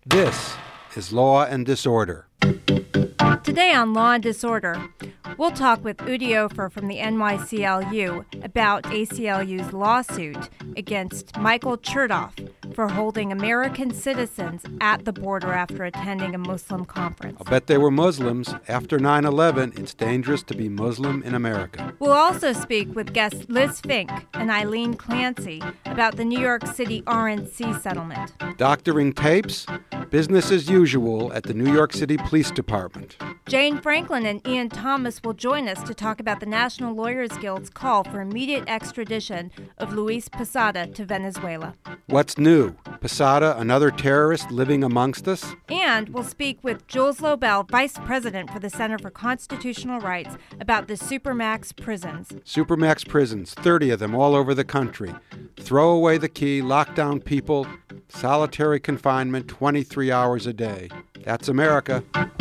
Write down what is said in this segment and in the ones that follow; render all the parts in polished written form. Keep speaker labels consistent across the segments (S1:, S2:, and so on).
S1: This is Law and Disorder.
S2: Today on Law and Disorder, we'll talk with Udi Ofer from the NYCLU about ACLU's lawsuit against Michael Chertoff for holding American citizens at the border after attending a Muslim conference.
S1: I'll bet they were Muslims. After 9/11, it's dangerous to be Muslim in America.
S2: We'll also speak with guests Liz Fink and Eileen Clancy about the New York City RNC settlement.
S1: Doctoring tapes? Business as usual at the New York City Police Department.
S2: Jane Franklin and Ian Thomas will join us to talk about the National Lawyers Guild's call for immediate extradition of Luis Posada to Venezuela.
S1: What's new? Posada, another terrorist living amongst us?
S2: And we'll speak with Jules Lobel, Vice President for the Center for Constitutional Rights, about the Supermax prisons.
S1: Supermax prisons, 30 of them all over the country. Throw away the key, lock down people, solitary confinement 23 hours a day. That's America.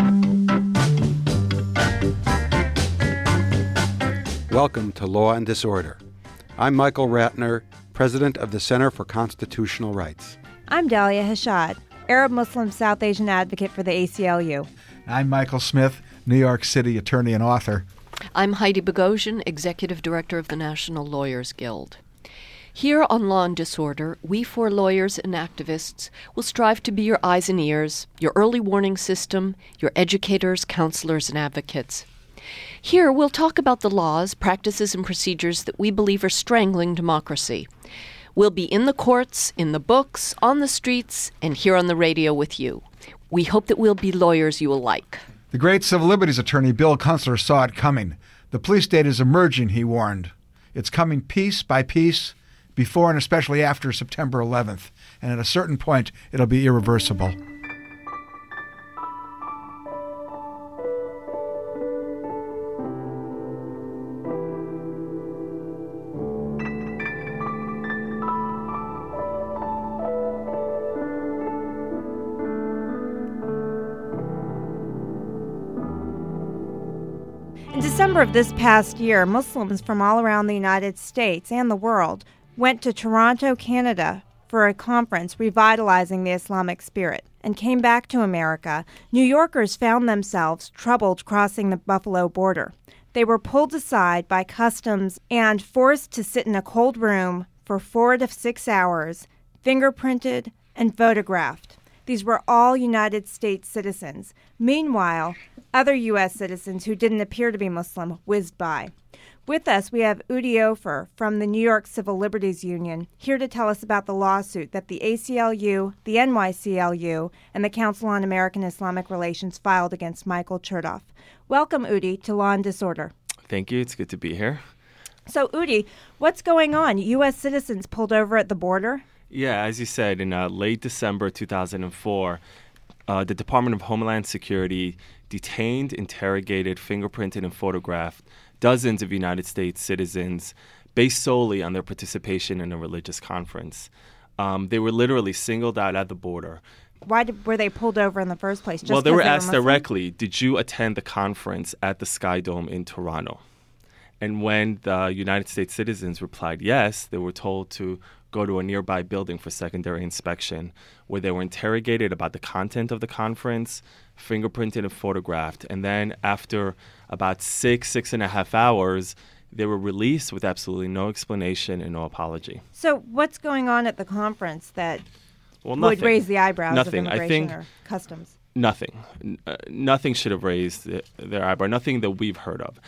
S1: Welcome to Law and Disorder. I'm Michael Ratner, President of the Center for Constitutional Rights.
S2: I'm Dalia Hashad, Arab Muslim South Asian advocate for the ACLU.
S3: I'm Michael Smith, New York City attorney and author.
S4: I'm Heidi Bogosian, Executive Director of the National Lawyers Guild. Here on Law and Disorder, we four lawyers and activists will strive to be your eyes and ears, your early warning system, your educators, counselors, and advocates. Here we'll talk about the laws, practices, and procedures that we believe are strangling democracy. We'll be in the courts, in the books, on the streets, and here on the radio with you. We hope that we'll be lawyers you will like.
S3: The great civil liberties attorney Bill Kunstler saw it coming. The police state is emerging, he warned. It's coming piece by piece, before and especially after September 11th. And at a certain point, it'll be irreversible.
S2: In December of this past year, Muslims from all around the United States and the world went to Toronto, Canada for a conference revitalizing the Islamic spirit and came back to America. New Yorkers found themselves troubled crossing the Buffalo border. They were pulled aside by customs and forced to sit in a cold room for 4 to 6 hours, fingerprinted and photographed. These were all United States citizens. Meanwhile, other U.S. citizens who didn't appear to be Muslim whizzed by. With us, we have Udi Ofer from the New York Civil Liberties Union, here to tell us about the lawsuit that the ACLU, the NYCLU, and the Council on American Islamic Relations filed against Michael Chertoff. Welcome, Udi, to Law and Disorder.
S5: Thank you. It's good to be here.
S2: So, Udi, what's going on? U.S. citizens pulled over at the border?
S5: Yeah, as you said, in late December 2004, the Department of Homeland Security detained, interrogated, fingerprinted, and photographed dozens of United States citizens based solely on their participation in a religious conference. They were literally singled out at the border.
S2: Why were they pulled over in the first place? Just
S5: well, they were asked
S2: Muslim?
S5: directly, did you attend the conference at the Sky Dome in Toronto? And when the United States citizens replied yes, they were told to go to a nearby building for secondary inspection, where they were interrogated about the content of the conference, fingerprinted and photographed. And then after about 6.5 hours, they were released with absolutely no explanation and no apology.
S2: So what's going on at the conference that
S5: nothing.
S2: would raise the eyebrows
S5: Nothing.
S2: of
S5: I
S2: immigration
S5: think
S2: or customs?
S5: Nothing. Nothing should have raised their eyebrow. Nothing that we've heard of.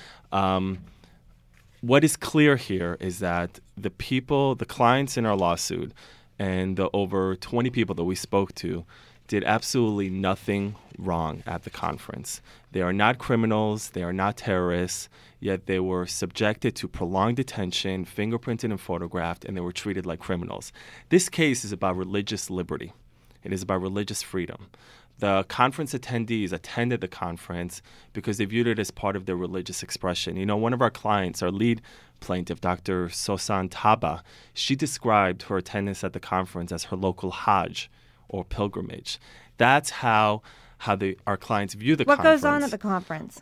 S5: What is clear here is that the people, the clients in our lawsuit, and the over 20 people that we spoke to did absolutely nothing wrong at the conference. They are not criminals, they are not terrorists, yet they were subjected to prolonged detention, fingerprinted and photographed, and they were treated like criminals. This case is about religious liberty. It is about religious freedom. The conference attendees attended the conference because they viewed it as part of their religious expression. You know, one of our clients, our lead plaintiff, Dr. Sosan Taba, she described her attendance at the conference as her local Hajj or pilgrimage. That's how our clients view the conference.
S2: What goes on at the conference?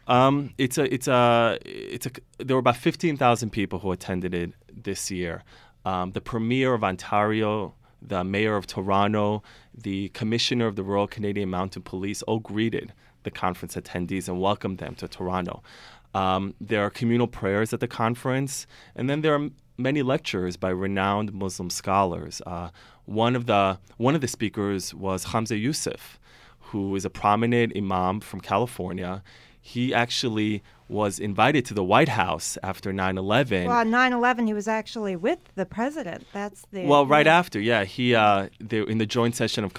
S5: There were about 15,000 people who attended it this year. The Premier of Ontario, the mayor of Toronto, the commissioner of the Royal Canadian Mounted Police all greeted the conference attendees and welcomed them to Toronto. There are communal prayers at the conference, and then there are many lectures by renowned Muslim scholars. One of the speakers was Hamza Yusuf, who is a prominent imam from California. He actually was invited to the White House after 9/11.
S2: Well, on 9/11, he was actually with the president. That's the
S5: right after, yeah. He in the joint session of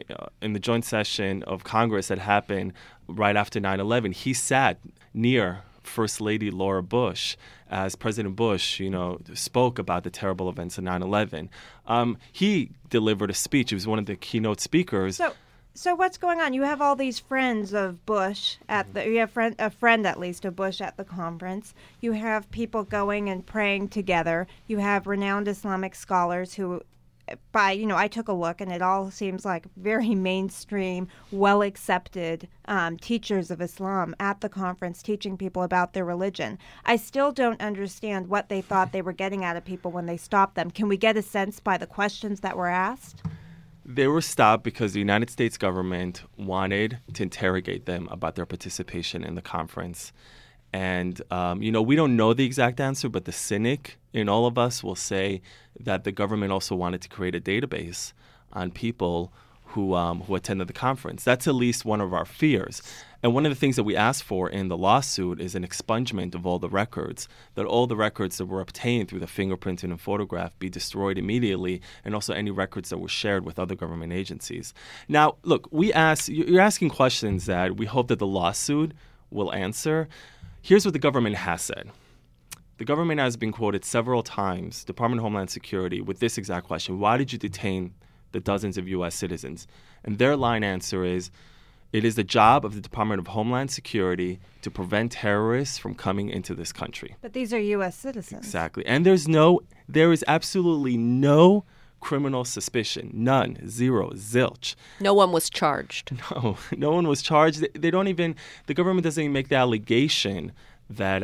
S5: Congress that happened right after 9/11. He sat near First Lady Laura Bush as President Bush, spoke about the terrible events of 9/11. He delivered a speech. He was one of the keynote speakers.
S2: So what's going on? You have all these friends of Bush you have a friend at least of Bush at the conference. You have people going and praying together. You have renowned Islamic scholars who, I took a look and it all seems like very mainstream, well-accepted teachers of Islam at the conference teaching people about their religion. I still don't understand what they thought they were getting out of people when they stopped them. Can we get a sense by the questions that were asked?
S5: They were stopped because the United States government wanted to interrogate them about their participation in the conference. And, we don't know the exact answer, but the cynic in all of us will say that the government also wanted to create a database on people who attended the conference. That's at least one of our fears. And one of the things that we asked for in the lawsuit is an expungement of all the records, that all the records that were obtained through the fingerprinting and photograph be destroyed immediately, and also any records that were shared with other government agencies. Now, look, you're asking questions that we hope that the lawsuit will answer. Here's what the government has said. The government has been quoted several times, Department of Homeland Security, with this exact question: why did you detain the dozens of U.S. citizens? And their line answer is, it is the job of the Department of Homeland Security to prevent terrorists from coming into this country.
S2: But these are U.S. citizens.
S5: Exactly. And there is absolutely no criminal suspicion. None. Zero. Zilch.
S4: No one was charged.
S5: No one was charged. The government doesn't even make the allegation that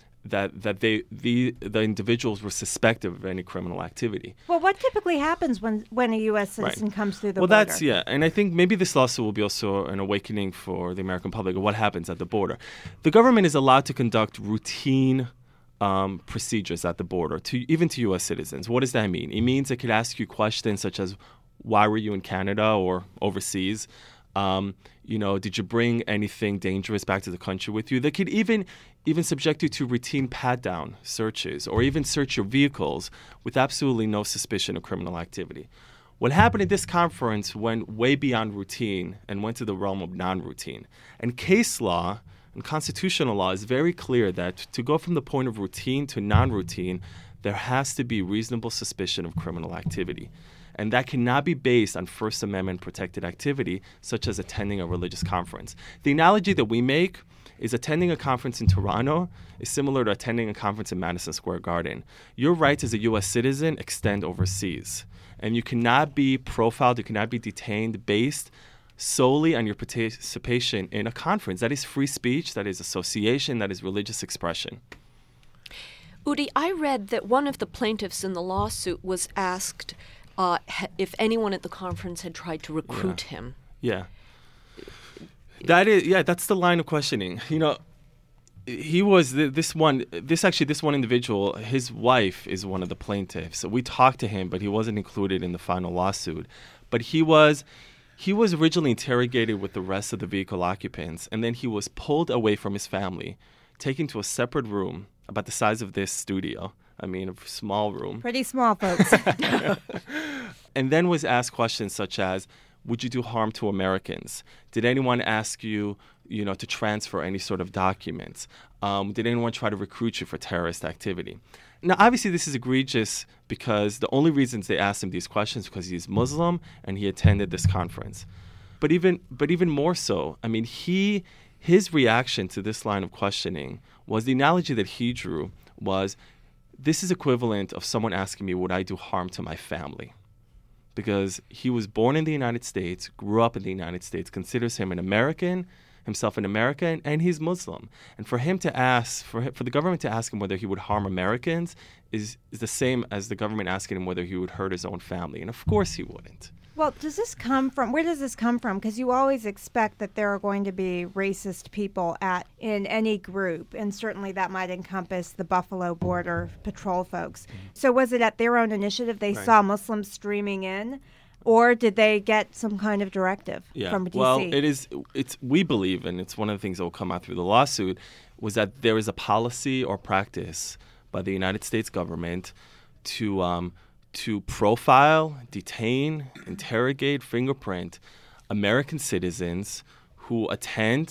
S5: the individuals were suspected of any criminal activity.
S2: Well, what typically happens when a U.S. citizen comes through the border?
S5: Well, and I think maybe this lawsuit will be also an awakening for the American public of what happens at the border. The government is allowed to conduct routine procedures at the border, even to U.S. citizens. What does that mean? It means it could ask you questions such as, why were you in Canada or overseas? Did you bring anything dangerous back to the country with you? They could even subject you to routine pat-down searches or even search your vehicles with absolutely no suspicion of criminal activity. What happened at this conference went way beyond routine and went to the realm of non-routine. And case law and constitutional law is very clear that to go from the point of routine to non-routine, there has to be reasonable suspicion of criminal activity. And that cannot be based on First Amendment protected activity, such as attending a religious conference. The analogy that we make is attending a conference in Toronto is similar to attending a conference in Madison Square Garden. Your rights as a U.S. citizen extend overseas. And you cannot be profiled, you cannot be detained based solely on your participation in a conference. That is free speech, that is association, that is religious expression.
S4: Udi, I read that one of the plaintiffs in the lawsuit was asked if anyone at the conference had tried to recruit him.
S5: Yeah. That's the line of questioning. He was this one individual, his wife is one of the plaintiffs. So we talked to him, but he wasn't included in the final lawsuit. But he was originally interrogated with the rest of the vehicle occupants, and then he was pulled away from his family, taken to a separate room about the size of this studio. I mean, a small room.
S2: Pretty small, folks.
S5: And then was asked questions such as, would you do harm to Americans? Did anyone ask you, to transfer any sort of documents? Did anyone try to recruit you for terrorist activity? Now, obviously, this is egregious because the only reasons they asked him these questions because he's Muslim and he attended this conference. But even more so, I mean, his reaction to this line of questioning was the analogy that he drew was, this is equivalent of someone asking me, would I do harm to my family? Because he was born in the United States, grew up in the United States, considers him an American, himself an American, and he's Muslim. And for him to ask, for the government to ask him whether he would harm Americans is the same as the government asking him whether he would hurt his own family. And of course he wouldn't.
S2: Well, where does this come from? Because you always expect that there are going to be racist people in any group, and certainly that might encompass the Buffalo Border Patrol folks. So was it at their own initiative they saw Muslims streaming in, or did they get some kind of directive from D.C.?
S5: Well, we believe, and it's one of the things that will come out through the lawsuit, was that there is a policy or practice by the United States government to profile, detain, interrogate, fingerprint American citizens who attend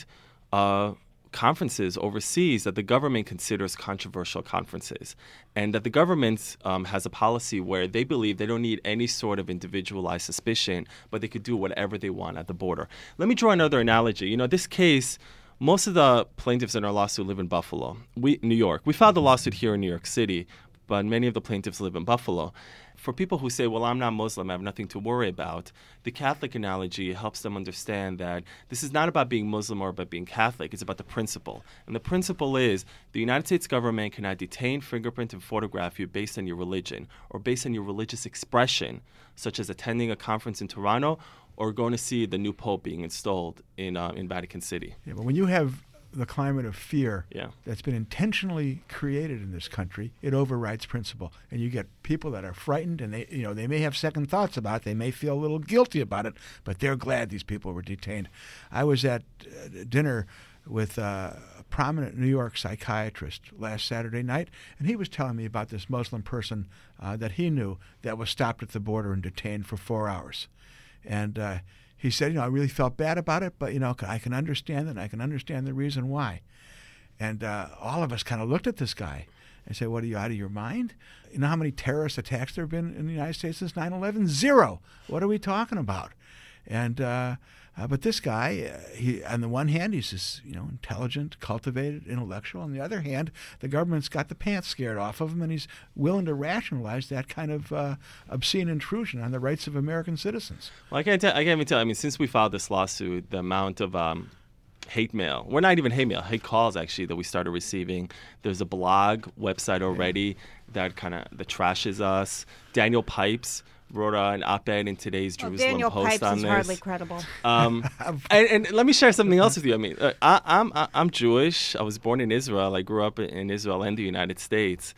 S5: conferences overseas that the government considers controversial conferences, and that the government has a policy where they believe they don't need any sort of individualized suspicion, but they could do whatever they want at the border. Let me draw another analogy. This case, most of the plaintiffs in our lawsuit live in Buffalo, New York. We filed the lawsuit here in New York City, but many of the plaintiffs live in Buffalo. For people who say, well, I'm not Muslim, I have nothing to worry about, the Catholic analogy helps them understand that this is not about being Muslim or about being Catholic. It's about the principle. And the principle is the United States government cannot detain, fingerprint, and photograph you based on your religion or based on your religious expression, such as attending a conference in Toronto or going to see the new pope being installed in Vatican City.
S3: Yeah, but when you have the climate of fear
S5: Yeah.
S3: that's been intentionally created in this country, it overrides principle. And you get people that are frightened, and they may have second thoughts about it. They may feel a little guilty about it, but they're glad these people were detained. I was at dinner with a prominent New York psychiatrist last Saturday night, and he was telling me about this Muslim person that he knew that was stopped at the border and detained for 4 hours. And he said, I really felt bad about it, but, I can understand it, and I can understand the reason why. And all of us kind of looked at this guy and said, what, are you out of your mind? You know how many terrorist attacks there have been in the United States since 9/11? 0. What are we talking about? And but this guy, he on the one hand, he's this intelligent, cultivated, intellectual. On the other hand, the government's got the pants scared off of him, and he's willing to rationalize that kind of obscene intrusion on the rights of American citizens.
S5: Well, I can't even tell. I mean, since we filed this lawsuit, the amount of hate mail, we're not even hate mail, hate calls actually that we started receiving. There's a blog website already that trashes us. Daniel Pipes wrote an op-ed in today's Jerusalem
S2: Daniel
S5: Post
S2: Pipes
S5: on
S2: is
S5: this.
S2: hardly credible.
S5: And let me share something else with you. I mean, I'm Jewish. I was born in Israel. I grew up in Israel and the United States.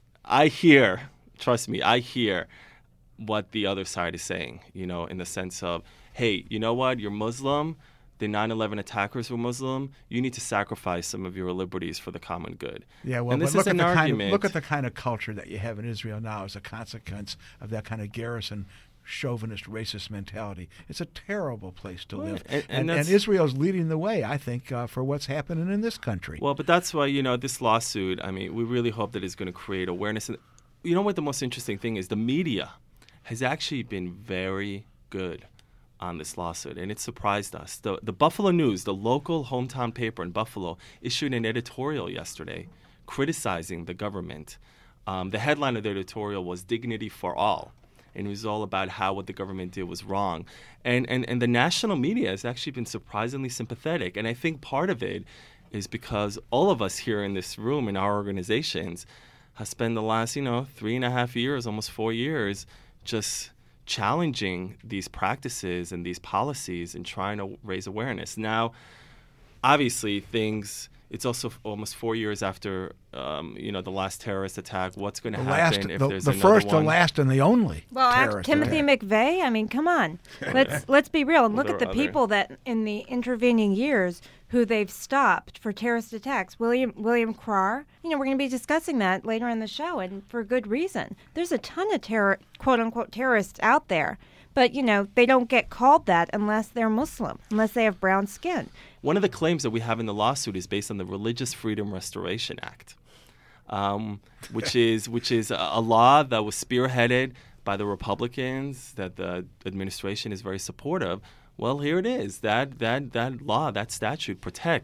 S5: Trust me, I hear what the other side is saying, in the sense of, hey, you know what? You're Muslim. The 9/11 attackers were Muslim. You need to sacrifice some of your liberties for the common good.
S3: Yeah, well,
S5: and this
S3: look
S5: is an argument.
S3: Look at the kind of culture that you have in Israel now as a consequence of that kind of garrison, chauvinist, racist mentality. It's a terrible place to live. And Israel's leading the way, I think, for what's happening in this country.
S5: Well, but that's why, this lawsuit, I mean, we really hope that it's going to create awareness. And you know what the most interesting thing is? The media has actually been very good on this lawsuit, and it surprised us. The Buffalo News, the local hometown paper in Buffalo, issued an editorial yesterday criticizing the government. The headline of the editorial was "Dignity for All," and it was all about how what the government did was wrong. And the national media has actually been surprisingly sympathetic, and I think part of it is because all of us here in this room in our organizations have spent the last 3.5 years, almost 4 years, just challenging these practices and these policies and trying to raise awareness. Now, obviously, it's also almost 4 years after, the last terrorist attack. What's going to happen if there's another
S3: first,
S5: one?
S3: the last, and the only
S2: Well, Timothy McVeigh, I mean, come on. Let's be real and look at the people that in the intervening years who they've stopped for terrorist attacks. William Carr, we're going to be discussing that later in the show, and for good reason. There's a ton of quote-unquote terrorists out there, but, they don't get called that unless they're Muslim, unless they have brown skin.
S5: One of the claims that we have in the lawsuit is based on the Religious Freedom Restoration Act, which is a law that was spearheaded by the Republicans, that the administration is very supportive. Well, here it is. That law, that statute protects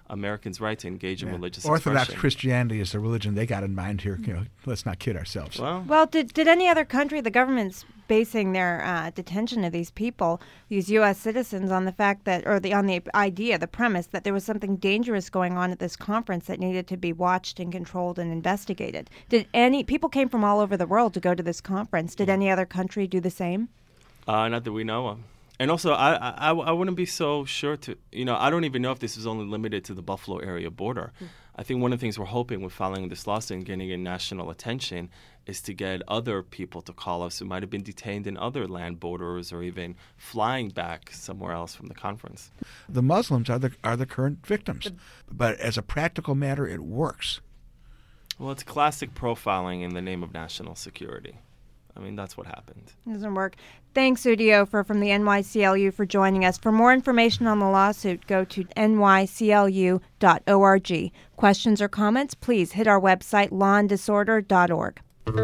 S5: Americans' right to engage in religious
S3: Orthodox
S5: expression.
S3: Christianity is the religion they got in mind here. Let's not kid ourselves.
S2: Well, did any other country, the government's basing their detention of these people, these U.S. citizens, on the fact that, on the idea, the premise that there was something dangerous going on at this conference that needed to be watched and controlled and investigated? People came from all over the world to go to this conference. Did any other country do the same?
S5: Not that we know of. And also, I wouldn't be so sure to, I don't even know if this is only limited to the Buffalo area border. I think one of the things we're hoping with filing this lawsuit and getting in national attention is to get other people to call us who might have been detained in other land borders or even flying back somewhere else from the conference.
S3: The Muslims are the current victims. But as a practical matter, it works.
S5: Well, it's classic profiling in the name of national security. I mean, that's what happened.
S2: It doesn't work. Thanks, Udi Ofer from the NYCLU for joining us. For more information on the lawsuit, go to nyclu.org. Questions or comments, please hit our website, lawanddisorder.org.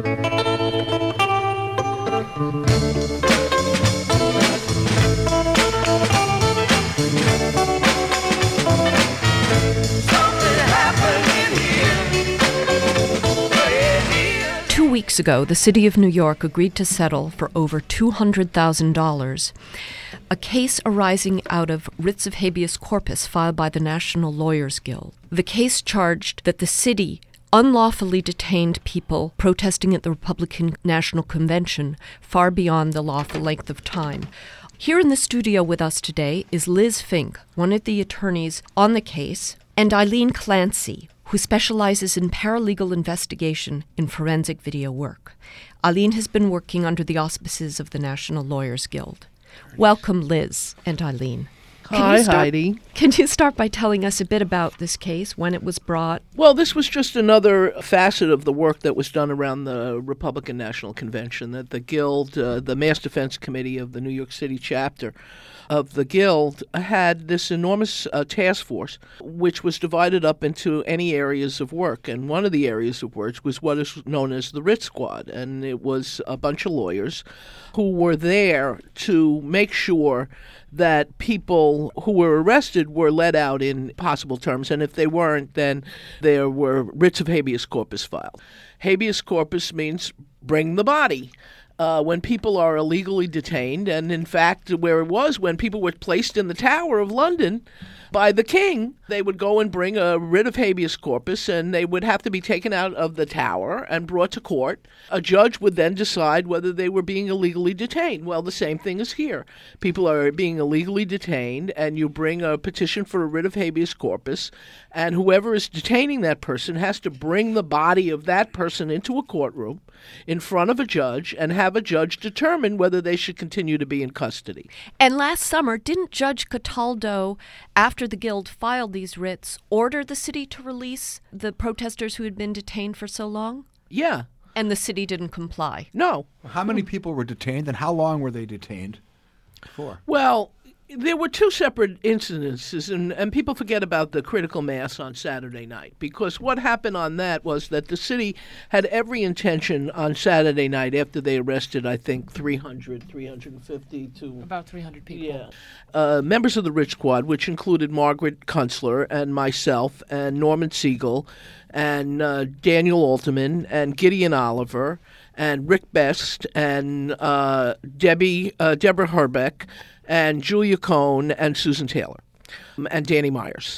S4: Weeks ago, the city of New York agreed to settle for over $200,000 a case arising out of writs of habeas corpus filed by the National Lawyers Guild. The case charged that the city unlawfully detained people protesting at the Republican National Convention far beyond the lawful length of time. Here in the studio with us today is Liz Fink, one of the attorneys on the case, and Eileen Clancy, who specializes in paralegal investigation in forensic video work. Eileen has been working under the auspices of the National Lawyers Guild. Welcome, Liz and Eileen.
S6: Hi, Heidi.
S4: Can you start by telling us a bit about this case, when it was brought?
S6: Well, this was just another facet of the work that was done around the Republican National Convention, that the Guild, the Mass Defense Committee of the New York City chapter of the Guild, had this enormous task force, which was divided up into any areas of work. And one of the areas of work was what is known as the Writ Squad. And it was a bunch of lawyers who were there to make sure that people who were arrested were let out in possible terms, and if they weren't, then there were writs of habeas corpus filed. Habeas corpus means bring the body. When people are illegally detained, and in fact, where it was when people were placed in the Tower of London by the king, they would go and bring a writ of habeas corpus, and they would have to be taken out of the tower and brought to court. A judge would then decide whether they were being illegally detained. Well, the same thing is here. People are being illegally detained, and you bring a petition for a writ of habeas corpus, and whoever is detaining that person has to bring the body of that person into a courtroom in front of a judge and have a judge determine whether they should continue to be in custody.
S4: And last summer, didn't Judge Cataldo, after the Guild filed these writs, order the city to release the protesters who had been detained for so long?
S6: Yeah.
S4: And the city didn't comply?
S6: No.
S3: How many people were detained, and how long were they detained for?
S6: Well, there were two separate incidences, and people forget about the critical mass on Saturday night, because what happened on that was that the city had every intention on Saturday night, after they arrested, I think, 350 to...
S7: About 300 people.
S6: Yeah. Members of the Writ Squad, which included Margaret Kunstler and myself and Norman Siegel and Daniel Alterman and Gideon Oliver and Rick Best and Deborah Herbeck and Julia Cohn and Susan Taylor and Danny Myers.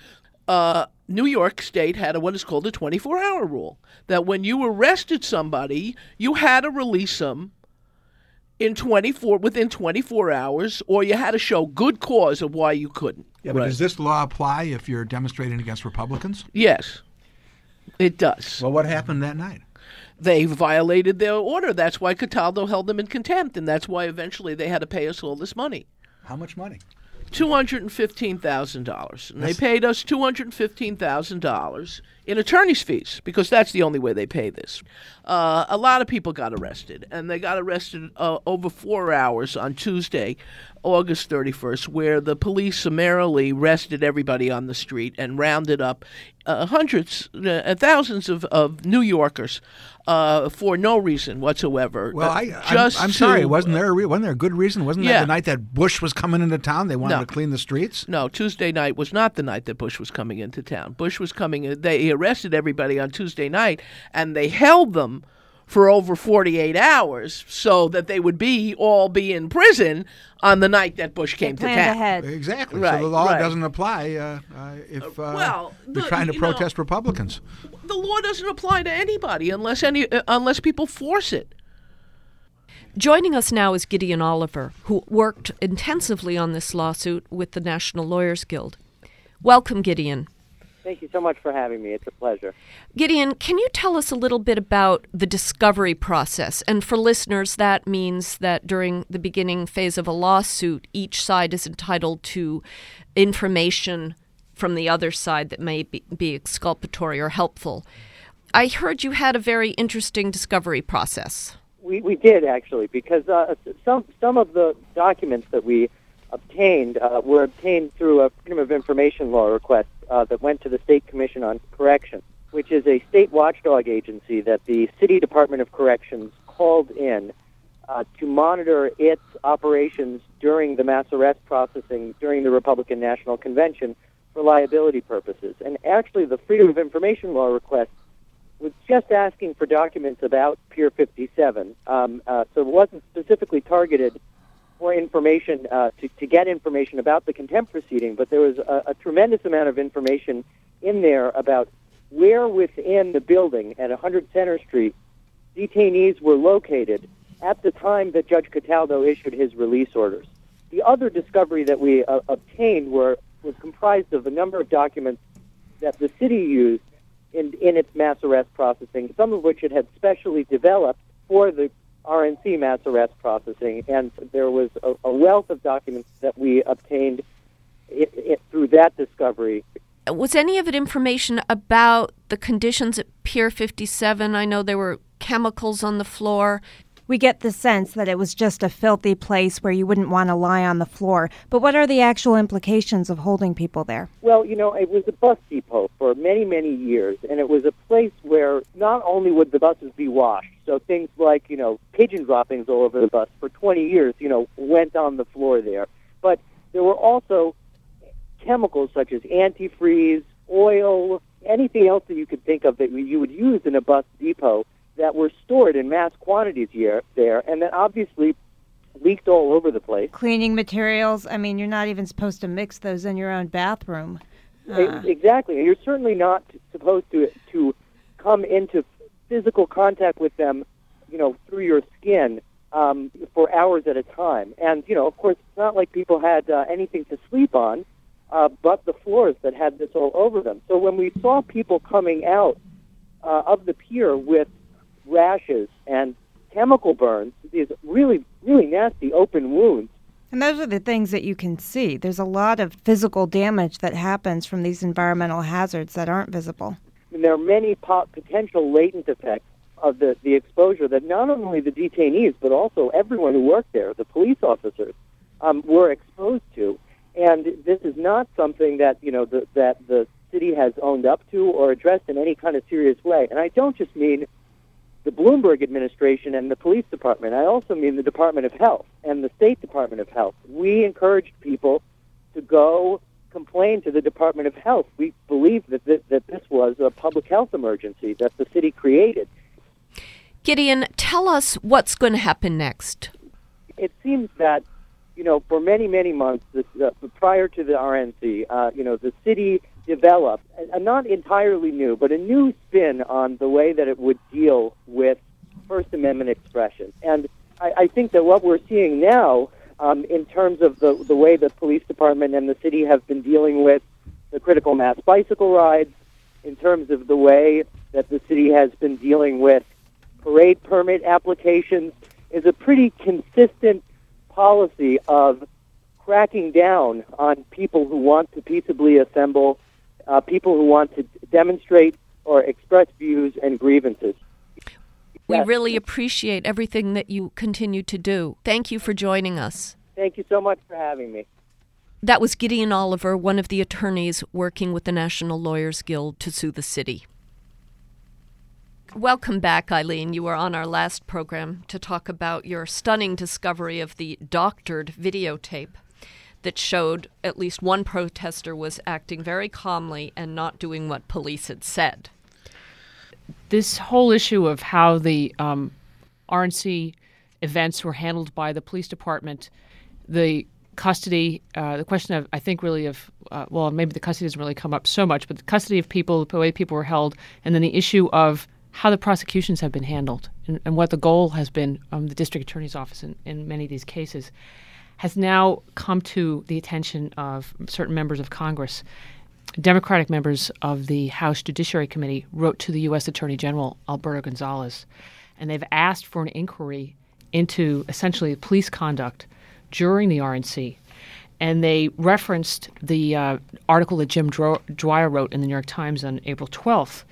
S6: New York State had what is called a 24-hour rule, that when you arrested somebody, you had to release them within 24 hours, or you had to show good cause of why you couldn't.
S3: Yeah, but does this law apply if you're demonstrating against Republicans?
S6: Yes, it does.
S3: Well, what happened that night?
S6: They violated their order. That's why Cataldo held them in contempt, and that's why eventually they had to pay us all this money.
S3: How much money?
S6: $215,000. And they paid us $215,000 in attorney's fees, because that's the only way they pay this. A lot of people got arrested, and they got arrested over 4 hours on Tuesday, August 31st, where the police summarily arrested everybody on the street and rounded up hundreds and thousands of New Yorkers for no reason whatsoever.
S3: Well, I'm sorry, wasn't there a good reason? Wasn't that the night that Bush was coming into town? They wanted to clean the streets?
S6: No, Tuesday night was not the night that Bush was coming into town. Bush was coming. They arrested everybody on Tuesday night, and they held them for over 48 hours so that they would all be in prison on the night that Bush came to town.
S2: Ahead.
S3: Exactly.
S6: Right,
S3: so the law
S6: right.
S3: doesn't apply if you're trying to protest Republicans.
S6: The law doesn't apply to anybody unless people force it.
S4: Joining us now is Gideon Oliver, who worked intensively on this lawsuit with the National Lawyers Guild. Welcome, Gideon.
S7: Thank you so much for having me. It's a pleasure.
S4: Gideon, can you tell us a little bit about the discovery process? And for listeners, that means that during the beginning phase of a lawsuit, each side is entitled to information from the other side that may be exculpatory or helpful. I heard you had a very interesting discovery process.
S7: We did, actually, because some of the documents that we obtained were obtained through a Freedom of Information Law request that went to the State Commission on Correction, which is a state watchdog agency that the City Department of Corrections called in to monitor its operations during the mass arrest processing during the Republican National Convention for liability purposes. And actually, the Freedom of Information Law request was just asking for documents about Pier 57, so it wasn't specifically targeted for information, to get information about the contempt proceeding, but there was a tremendous amount of information in there about where within the building at 100 Center Street detainees were located at the time that Judge Cataldo issued his release orders. The other discovery that we obtained was comprised of a number of documents that the city used in its mass arrest processing, some of which it had specially developed for the RNC mass arrest processing, and there was a wealth of documents that we obtained through that discovery.
S4: Was any of it information about the conditions at Pier 57? I know there were chemicals on the floor.
S2: We get the sense that it was just a filthy place where you wouldn't want to lie on the floor. But what are the actual implications of holding people there?
S7: Well, it was a bus depot for many, many years, and it was a place where not only would the buses be washed, so things like, pigeon droppings all over the bus for 20 years, went on the floor there, but there were also chemicals such as antifreeze, oil, anything else that you could think of that you would use in a bus depot that were stored in mass quantities there, and that obviously leaked all over the place.
S2: Cleaning materials, you're not even supposed to mix those in your own bathroom.
S7: Exactly, and you're certainly not supposed to come into physical contact with them, through your skin for hours at a time. And, of course, it's not like people had anything to sleep on, but the floors that had this all over them. So when we saw people coming out of the pier with rashes and chemical burns, these really, really nasty open wounds.
S2: And those are the things that you can see. There's a lot of physical damage that happens from these environmental hazards that aren't visible.
S7: And there are many potential latent effects of the exposure that not only the detainees, but also everyone who worked there, the police officers, were exposed to. And this is not something that, that the city has owned up to or addressed in any kind of serious way. And I don't just mean the Bloomberg administration and the police department. I also mean the Department of Health and the State Department of Health. We encouraged people to go complain to the Department of Health. We believe that this was a public health emergency that the city created.
S4: Gideon, tell us what's going to happen next.
S7: It seems that, for many, many months, prior to the RNC, the city developed a not entirely new, but a new spin on the way that it would deal with First Amendment expression. And I think that what we're seeing now, in terms of the way the police department and the city have been dealing with the critical mass bicycle rides, in terms of the way that the city has been dealing with parade permit applications, is a pretty consistent policy of cracking down on people who want to peaceably assemble, people who want to demonstrate or express views and grievances.
S4: We
S7: Yes.
S4: really appreciate everything that you continue to do. Thank you for joining us.
S7: Thank you so much for having me.
S4: That was Gideon Oliver, one of the attorneys working with the National Lawyers Guild to sue the city. Welcome back, Eileen. You were on our last program to talk about your stunning discovery of the doctored videotape that showed at least one protester was acting very calmly and not doing what police had said.
S8: This whole issue of how the RNC events were handled by the police department, the custody, the question of, I think really of, well, maybe the custody doesn't really come up so much, but the custody of people, the way people were held, and then the issue of how the prosecutions have been handled and what the goal has been, the district attorney's office in many of these cases, has now come to the attention of certain members of Congress. Democratic members of the House Judiciary Committee wrote to the U.S. Attorney General, Alberto Gonzales, and they've asked for an inquiry into essentially police conduct during the RNC. And they referenced the article that Jim Dwyer wrote in the New York Times on April 12th.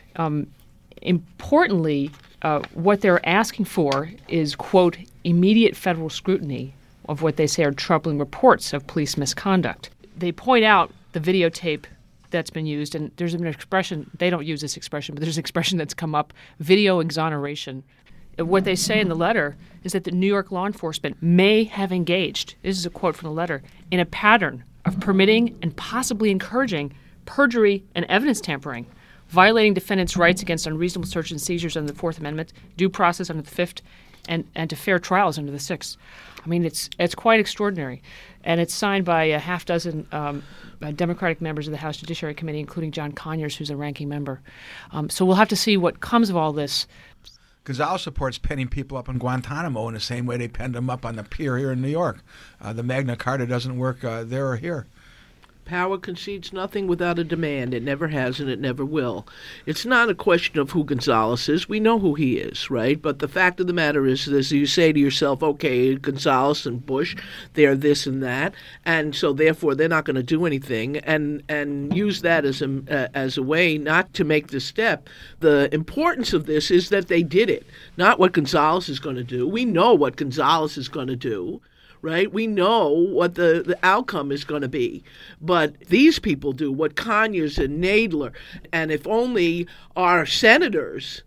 S8: Importantly, what they're asking for is, quote, immediate federal scrutiny of what they say are troubling reports of police misconduct. They point out the videotape that's been used, and there's an expression, they don't use this expression, but there's an expression that's come up, video exoneration. What they say in the letter is that the New York law enforcement may have engaged, this is a quote from the letter, in a pattern of permitting and possibly encouraging perjury and evidence tampering, violating defendants' rights against unreasonable search and seizures under the Fourth Amendment, due process under the Fifth, and to fair trials under the Sixth. I mean, it's quite extraordinary. And it's signed by a half dozen Democratic members of the House Judiciary Committee, including John Conyers, who's a ranking member. So we'll have to see what comes of all this.
S3: Gonzales supports penning people up in Guantanamo in the same way they penned them up on the pier here in New York. The Magna Carta doesn't work there or here.
S6: Power concedes nothing without a demand. It never has and it never will. It's not a question of who Gonzales is. We know who he is, right? But the fact of the matter is this, you say to yourself, okay, Gonzales and Bush, they're this and that, and so therefore they're not going to do anything, and use that as a way not to make this step. The importance of this is that they did it, not what Gonzales is going to do. We know what Gonzales is going to do. Right? We know what the outcome is going to be. But these people do what Conyers and Nadler, and if only our senators,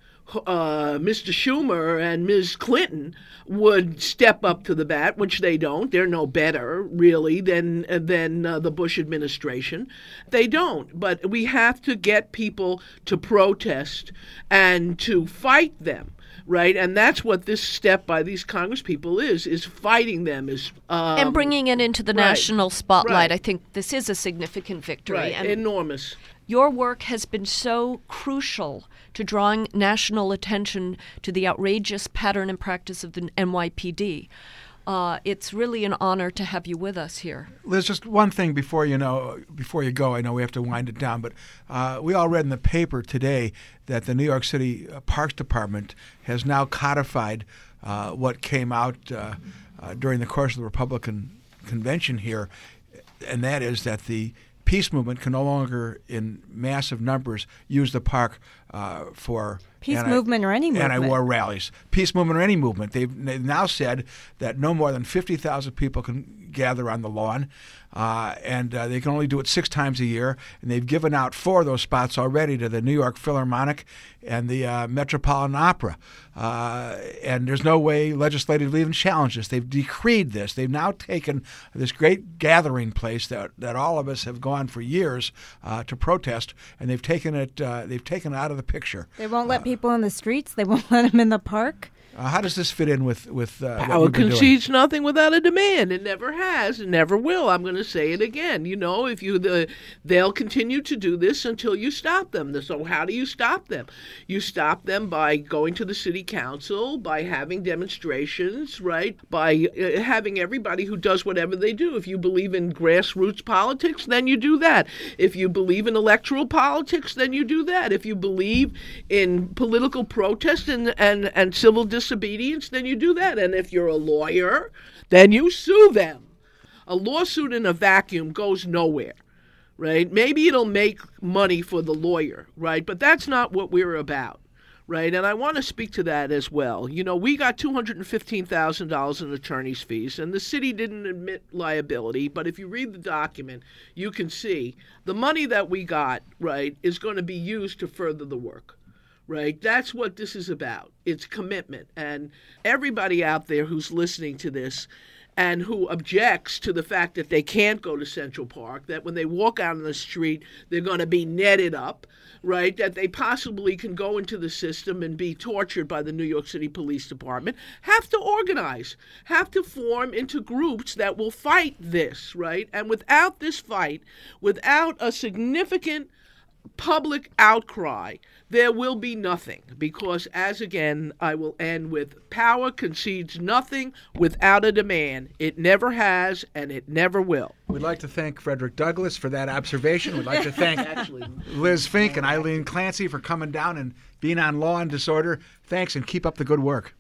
S6: Mr. Schumer and Ms. Clinton, would step up to the bat, which they don't. They're no better, really, than the Bush administration. They don't. But we have to get people to protest and to fight them. Right, and that's what this step by these Congress people is fighting them,
S4: and bringing it into the national spotlight. I think this is a significant victory.
S6: Right,
S4: and
S6: enormous.
S4: Your work has been so crucial to drawing national attention to the outrageous pattern and practice of the NYPD. It's really an honor to have you with us here.
S3: Liz, just one thing before you go. I know we have to wind it down, but we all read in the paper today that the New York City Parks Department has now codified what came out during the course of the Republican convention here, and that is that the peace movement can no longer, in massive numbers, use the park for
S2: peace movement or any movement.
S3: Anti-war rallies. Peace movement or any movement. They've now said that no more than 50,000 people can gather on the lawn, and they can only do it 6 times a year. And they've given out 4 of those spots already to the New York Philharmonic and the Metropolitan Opera. And there's no way legislatively even challenge this. They've decreed this. They've now taken this great gathering place that all of us have gone for years to protest, and they've taken it out of the picture.
S2: They won't let people in the streets. They won't let them in the park.
S3: How does this fit in with
S6: Power concedes nothing without a demand. It never has and never will. I'm going to say it again. You know, they'll continue to do this until you stop them. So how do you stop them? You stop them by going to the city council, by having demonstrations, right? By having everybody who does whatever they do. If you believe in grassroots politics, then you do that. If you believe in electoral politics, then you do that. If you believe in political protest and civil disobedience, then you do that. And if you're a lawyer, then you sue them. A lawsuit in a vacuum goes nowhere, right? Maybe it'll make money for the lawyer, right? But that's not what we're about, right? And I want to speak to that as well. You know, we got $215,000 in attorney's fees, and the city didn't admit liability. But if you read the document, you can see the money that we got, right, is going to be used to further the work. Right? That's what this is about. It's commitment. And everybody out there who's listening to this and who objects to the fact that they can't go to Central Park, that when they walk out on the street, they're going to be netted up, right? That they possibly can go into the system and be tortured by the New York City Police Department, have to organize, have to form into groups that will fight this, right? And without this fight, without a significant public outcry, there will be nothing, because, as again, I will end with, power concedes nothing without a demand. It never has, and it never will.
S3: We'd like to thank Frederick Douglass for that observation. We'd like to thank Liz Fink and Eileen Clancy for coming down and being on Law and Disorder. Thanks, and keep up the good work.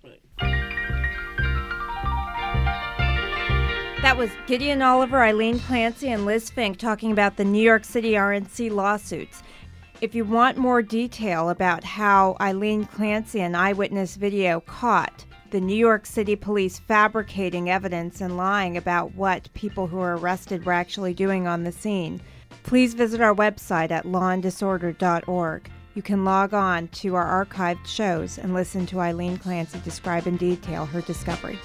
S2: That was Gideon Oliver, Eileen Clancy, and Liz Fink talking about the New York City RNC lawsuits. If you want more detail about how Eileen Clancy and Eyewitness Video caught the New York City police fabricating evidence and lying about what people who were arrested were actually doing on the scene, please visit our website at lawanddisorder.org. You can log on to our archived shows and listen to Eileen Clancy describe in detail her discovery.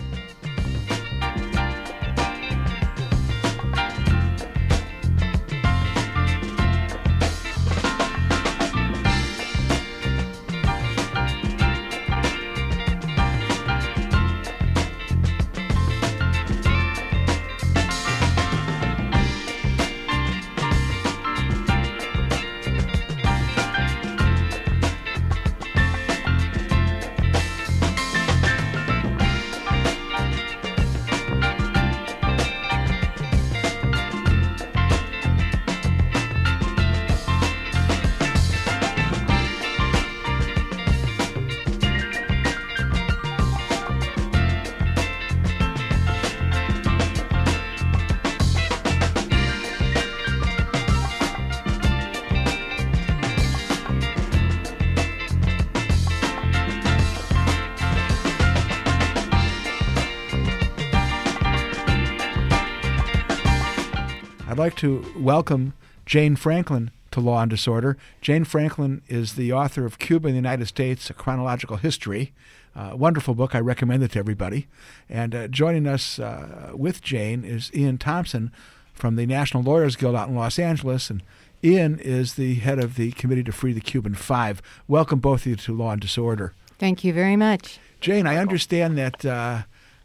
S3: I'd like to welcome Jane Franklin to Law and Disorder. Jane Franklin is the author of Cuba and the United States, A Chronological History. Wonderful book. I recommend it to everybody. And joining us with Jane is Ian Thompson from the National Lawyers Guild out in Los Angeles. And Ian is the head of the Committee to Free the Cuban Five. Welcome both of you to Law and Disorder.
S9: Thank you very much.
S3: Jane, I understand that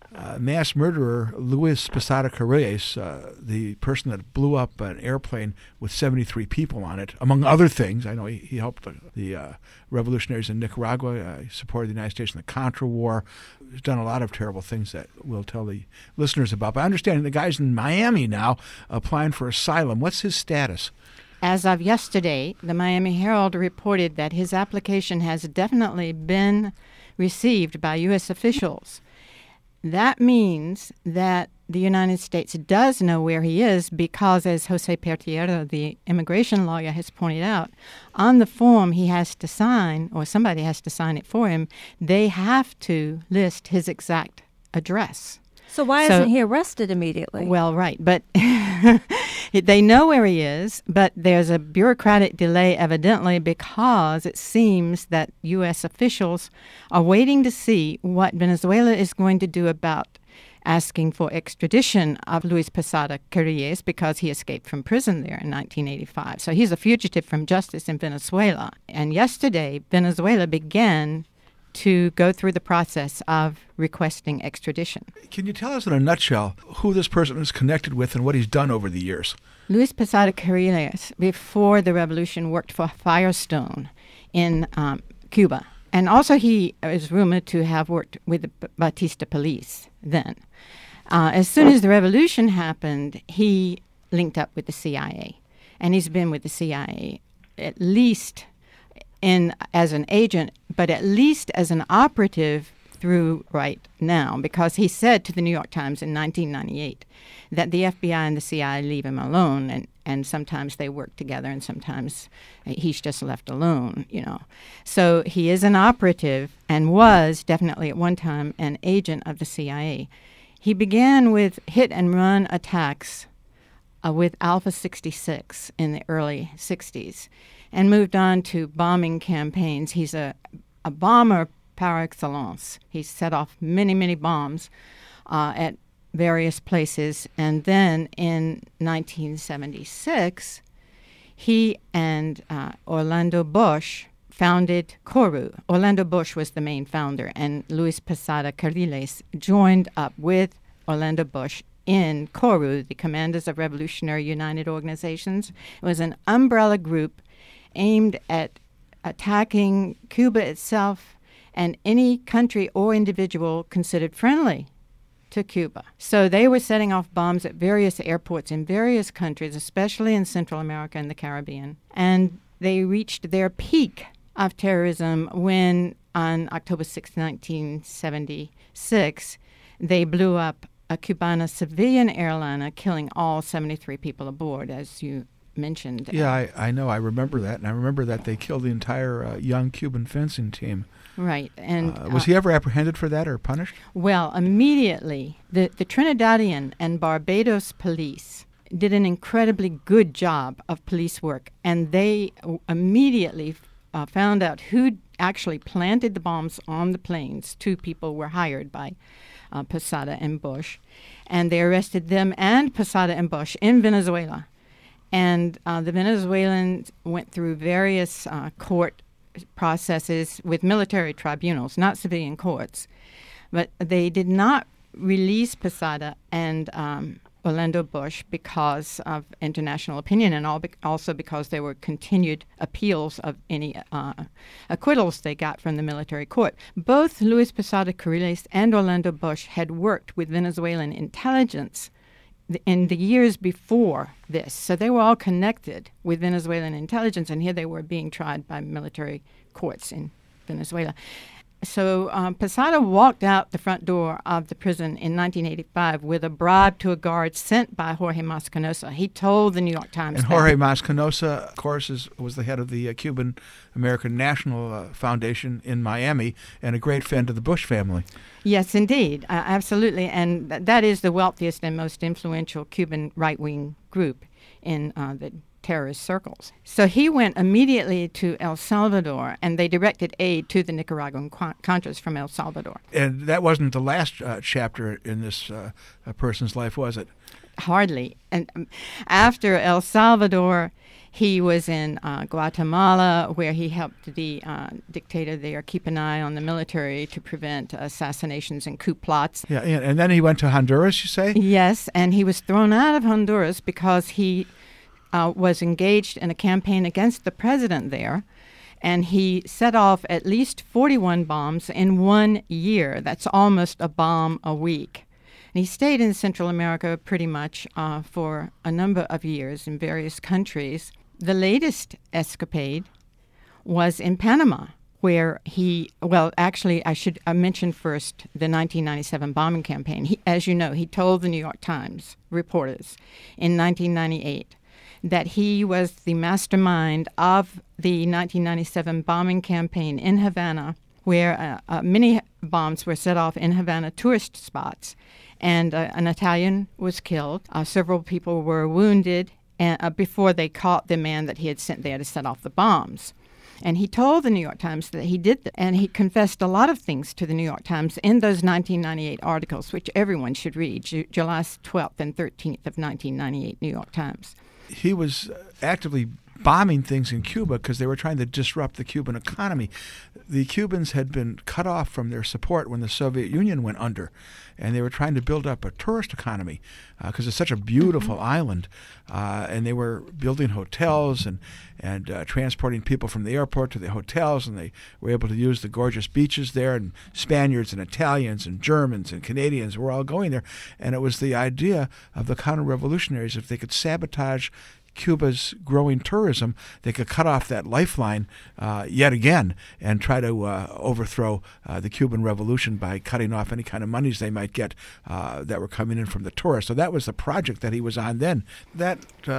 S3: mass murderer Luis Posada Carrilles, the person that blew up an airplane with 73 people on it, among other things. I know he helped the revolutionaries in Nicaragua. He supported the United States in the Contra War. He's done a lot of terrible things that we'll tell the listeners about. But I understand the guy's in Miami now applying for asylum. What's his status?
S9: As of yesterday, the Miami Herald reported that his application has definitely been received by U.S. officials. That means that the United States does know where he is because, as Jose Pertierra, the immigration lawyer, has pointed out, on the form he has to sign, or somebody has to sign it for him, they have to list his exact address.
S2: So why isn't he arrested immediately?
S9: Well, right, but they know where he is, but there's a bureaucratic delay evidently because it seems that U.S. officials are waiting to see what Venezuela is going to do about asking for extradition of Luis Posada Carrilles because he escaped from prison there in 1985. So he's a fugitive from justice in Venezuela. And yesterday, Venezuela began to go through the process of requesting extradition.
S3: Can you tell us in a nutshell who this person is connected with and what he's done over the years?
S9: Luis Posada Carrilles, before the revolution, worked for Firestone in Cuba. And also he is rumored to have worked with the Batista police then. As soon as the revolution happened, he linked up with the CIA. And he's been with the CIA at least as an agent, but at least as an operative through right now, because he said to the New York Times in 1998 that the FBI and the CIA leave him alone, and sometimes they work together and sometimes he's just left alone, So he is an operative and was definitely at one time an agent of the CIA. He began with hit-and-run attacks with Alpha 66 in the early 60s and moved on to bombing campaigns. He's a bomber par excellence. He set off many, many bombs at various places. And then in 1976, he and Orlando Bosch founded Koru. Orlando Bosch was the main founder, and Luis Posada Carriles joined up with Orlando Bosch in Koru, the Commanders of Revolutionary United Organizations. It was an umbrella group aimed at attacking Cuba itself and any country or individual considered friendly to Cuba. So they were setting off bombs at various airports in various countries, especially in Central America and the Caribbean. And they reached their peak of terrorism when, on October 6, 1976, they blew up a Cubana civilian airliner, killing all 73 people aboard, as you mentioned.
S3: Yeah, I know. I remember that. And I remember that they killed the entire young Cuban fencing team.
S9: Right. And
S3: was he ever apprehended for that or punished?
S9: Well, immediately, the Trinidadian and Barbados police did an incredibly good job of police work, and they immediately found out who actually planted the bombs on the planes. 2 people were hired by Posada and Bosch, and they arrested them and Posada and Bosch in Venezuela. And the Venezuelans went through various court processes with military tribunals, not civilian courts. But they did not release Posada and Orlando Bosch because of international opinion, and also because there were continued appeals of any acquittals they got from the military court. Both Luis Posada Carriles and Orlando Bosch had worked with Venezuelan intelligence in the years before this. So they were all connected with Venezuelan intelligence, and here they were being tried by military courts in Venezuela. So Posada walked out the front door of the prison in 1985 with a bribe to a guard sent by Jorge Mas Canosa. He told the New York Times.
S3: And Jorge Mas Canosa, of course, was the head of the Cuban American National Foundation in Miami and a great friend of the Bush family.
S9: Yes, indeed. Absolutely. And that is the wealthiest and most influential Cuban right-wing group in the terrorist circles. So he went immediately to El Salvador, and they directed aid to the Nicaraguan Contras from El Salvador.
S3: And that wasn't the last chapter in this person's life, was it?
S9: Hardly. And after El Salvador, he was in Guatemala, where he helped the dictator there keep an eye on the military to prevent assassinations and coup plots.
S3: Yeah, and then he went to Honduras, you say?
S9: Yes, and he was thrown out of Honduras because he was engaged in a campaign against the president there, and he set off at least 41 bombs in 1 year. That's almost a bomb a week. And he stayed in Central America pretty much for a number of years in various countries. The latest escapade was in Panama, where I should mention first the 1997 bombing campaign. As you know, he told the New York Times reporters in 1998 that he was the mastermind of the 1997 bombing campaign in Havana, where many bombs were set off in Havana tourist spots. And an Italian was killed. Several people were wounded before they caught the man that he had sent there to set off the bombs. And he told the New York Times that he did that. And he confessed a lot of things to the New York Times in those 1998 articles, which everyone should read, July 12th and 13th of 1998 New York Times.
S3: He was actively bombing things in Cuba because they were trying to disrupt the Cuban economy. The Cubans had been cut off from their support when the Soviet Union went under, and they were trying to build up a tourist economy because it's such a beautiful island, and they were building hotels and transporting people from the airport to the hotels, and they were able to use the gorgeous beaches there, and Spaniards and Italians and Germans and Canadians were all going there, and it was the idea of the counter-revolutionaries, if they could sabotage Cuba's growing tourism, they could cut off that lifeline yet again and try to overthrow the Cuban Revolution by cutting off any kind of monies they might get that were coming in from the tourists. So that was the project that he was on then. That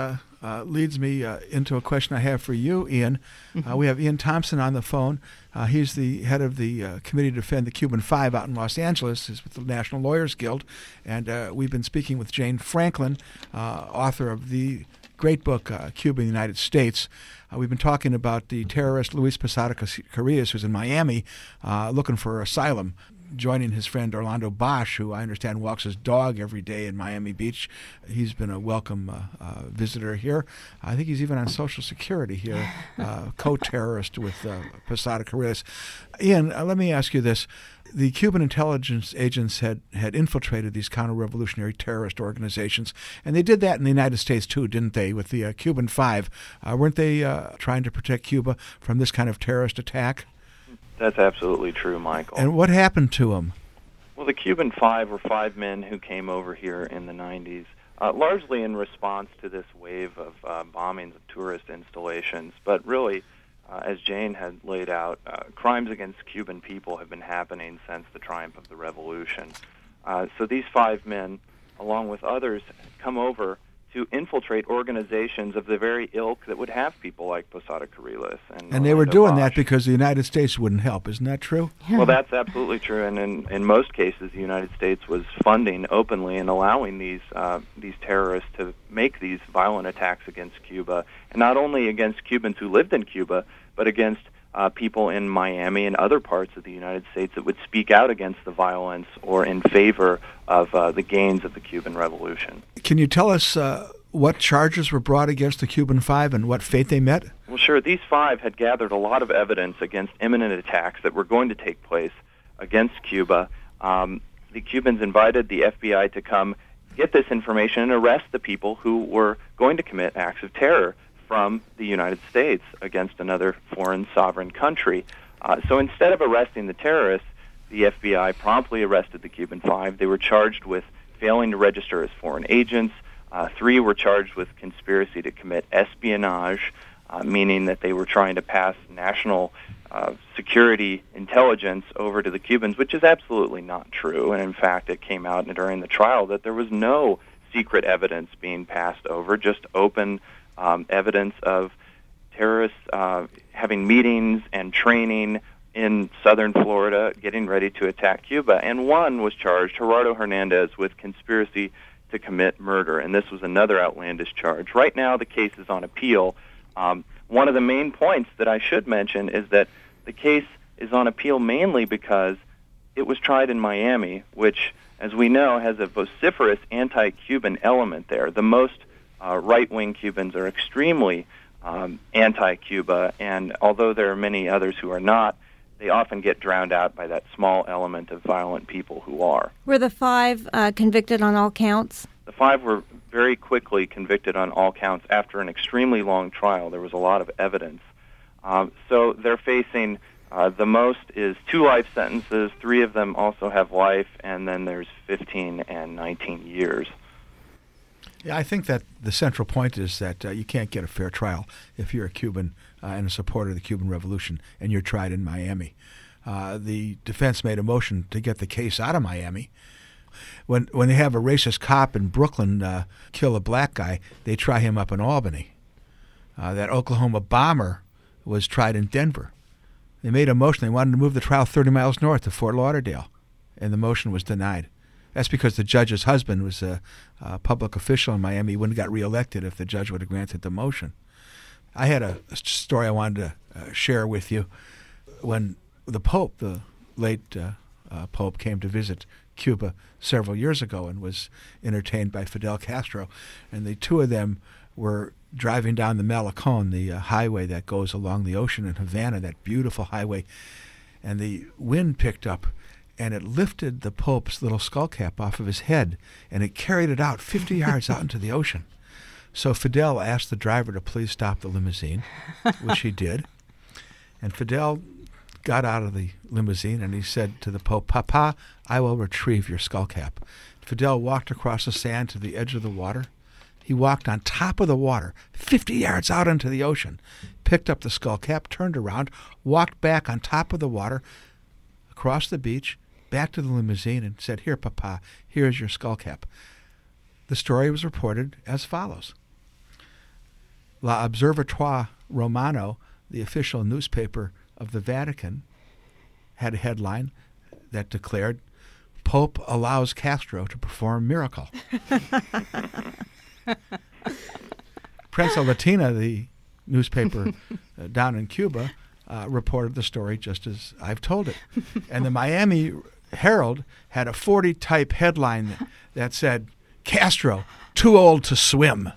S3: leads me into a question I have for you, Ian. We have Ian Thompson on the phone. He's the head of the Committee to Defend the Cuban Five out in Los Angeles. He's with the National Lawyers Guild. And we've been speaking with Jane Franklin, author of the great book, Cuba and the United States. We've been talking about the terrorist Luis Posada Carrillas, who's in Miami looking for asylum, joining his friend Orlando Bosch, who I understand walks his dog every day in Miami Beach. He's been a welcome visitor here. I think he's even on Social Security here, co-terrorist with Posada Carrillas. Ian, let me ask you this. The Cuban intelligence agents had infiltrated these counter-revolutionary terrorist organizations, and they did that in the United States too, didn't they, with the Cuban Five? Weren't they trying to protect Cuba from this kind of terrorist attack?
S10: That's absolutely true, Michael.
S3: And what happened to them?
S10: Well, the Cuban Five were 5 men who came over here in the 90s, largely in response to this wave of bombings of tourist installations. But really, as Jane had laid out, crimes against Cuban people have been happening since the triumph of the revolution. So these 5 men, along with others, come over to infiltrate organizations of the very ilk that would have people like Posada Carrillas.
S3: And they were doing that because the United States wouldn't help. Isn't that true?
S10: Well, that's absolutely true. And in most cases, the United States was funding openly and allowing these terrorists to make these violent attacks against Cuba, and not only against Cubans who lived in Cuba, but against people in Miami and other parts of the United States that would speak out against the violence or in favor of the gains of the Cuban Revolution.
S3: Can you tell us what charges were brought against the Cuban Five and what fate they met?
S10: Well, sure. These 5 had gathered a lot of evidence against imminent attacks that were going to take place against Cuba. The Cubans invited the FBI to come get this information and arrest the people who were going to commit acts of terror from the United States against another foreign sovereign country. So instead of arresting the terrorists, the FBI promptly arrested the Cuban Five. They were charged with failing to register as foreign agents. 3 were charged with conspiracy to commit espionage, meaning that they were trying to pass national security intelligence over to the Cubans, which is absolutely not true. And in fact, it came out during the trial that there was no secret evidence being passed over, just open evidence of terrorists having meetings and training in southern Florida, getting ready to attack Cuba. And 1 was charged, Gerardo Hernandez, with conspiracy to commit murder. And this was another outlandish charge. Right now, the case is on appeal. One of the main points that I should mention is that the case is on appeal mainly because it was tried in Miami, which, as we know, has a vociferous anti-Cuban element there. The most right-wing Cubans are extremely anti-Cuba, and although there are many others who are not, they often get drowned out by that small element of violent people who are.
S2: Were the 5 convicted on all counts?
S10: The 5 were very quickly convicted on all counts after an extremely long trial. There was a lot of evidence. So they're facing, the most is 2 life sentences. 3 of them also have life, and then there's 15 and 19 years.
S3: Yeah, I think that the central point is that you can't get a fair trial if you're a Cuban and a supporter of the Cuban Revolution and you're tried in Miami. The defense made a motion to get the case out of Miami. When they have a racist cop in Brooklyn kill a black guy, they try him up in Albany. That Oklahoma bomber was tried in Denver. They made a motion. They wanted to move the trial 30 miles north to Fort Lauderdale, and the motion was denied. That's because the judge's husband was a public official in Miami. He wouldn't have got reelected if the judge would have granted the motion. I had a story I wanted to share with you. When the Pope, the late Pope, came to visit Cuba several years ago and was entertained by Fidel Castro, and the 2 of them were driving down the Malecon, the highway that goes along the ocean in Havana, that beautiful highway, and the wind picked up, and it lifted the Pope's little skull cap off of his head, and it carried it out 50 yards out into the ocean. So Fidel asked the driver to please stop the limousine, which he did. And Fidel got out of the limousine, and he said to the Pope, "Papa, I will retrieve your skull cap." Fidel walked across the sand to the edge of the water. He walked on top of the water, 50 yards out into the ocean, picked up the skull cap, turned around, walked back on top of the water, across the beach, back to the limousine, and said, "Here, Papa, here's your skull cap." The story was reported as follows. L'Osservatore Romano, the official newspaper of the Vatican, had a headline that declared, "Pope allows Castro to perform miracle." Prensa Latina, the newspaper down in Cuba, reported the story just as I've told it. And the Miami Herald had a 40-type headline that said, "Castro, too old to swim."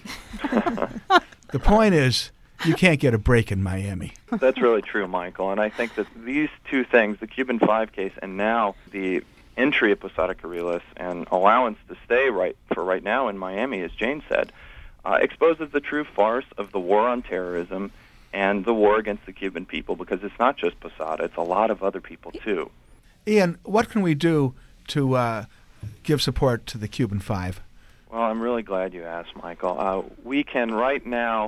S3: The point is, you can't get a break in Miami.
S10: That's really true, Michael. And I think that these two things, the Cuban 5 case and now the entry of Posada Carriles and allowance to stay right now in Miami, as Jane said, exposes the true farce of the war on terrorism and the war against the Cuban people, because it's not just Posada, it's a lot of other people too.
S3: Ian, what can we do to give support to the Cuban 5?
S10: Well, I'm really glad you asked, Michael. We can right now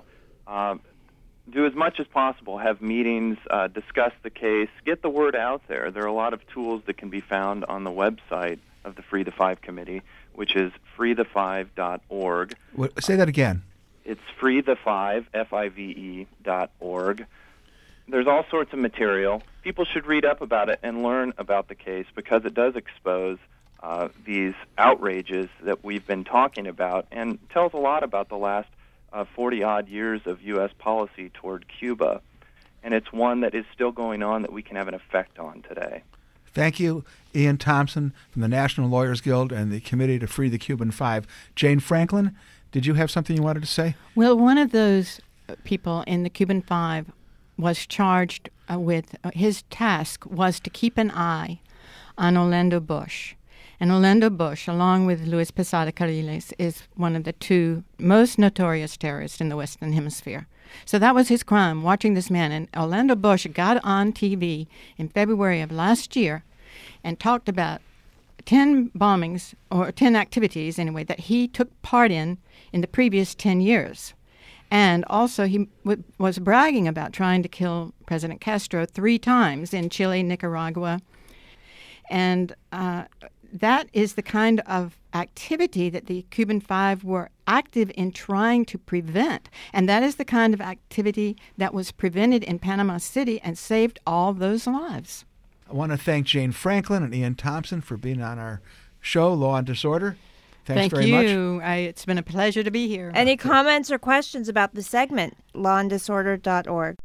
S10: do as much as possible, have meetings, discuss the case, get the word out there. There are a lot of tools that can be found on the website of the Free the Five Committee, which is freethefive.org.
S3: Say that again.
S10: It's freethefive, FIVE.org. There's all sorts of material. People should read up about it and learn about the case, because it does expose these outrages that we've been talking about, and tells a lot about the last 40-odd years of U.S. policy toward Cuba. And it's one that is still going on that we can have an effect on today.
S3: Thank you, Ian Thompson from the National Lawyers Guild and the Committee to Free the Cuban 5. Jane Franklin, did you have something you wanted to say?
S9: Well, one of those people in the Cuban 5 was charged with, his task was to keep an eye on Orlando Bush. And Orlando Bush, along with Luis Posada Carriles, is one of the two most notorious terrorists in the Western Hemisphere. So that was his crime, watching this man. And Orlando Bush got on TV in February of last year and talked about 10 bombings, or 10 activities anyway, that he took part in the previous 10 years. And also he was bragging about trying to kill President Castro 3 times in Chile, Nicaragua. And that is the kind of activity that the Cuban 5 were active in trying to prevent. And that is the kind of activity that was prevented in Panama City and saved all those lives.
S3: I want to thank Jane Franklin and Ian Thompson for being on our show, Law and Disorder. Thanks very much.
S9: Thank you. It's been a pleasure to be here.
S2: Any comments or questions about the segment? lawanddisorder.org.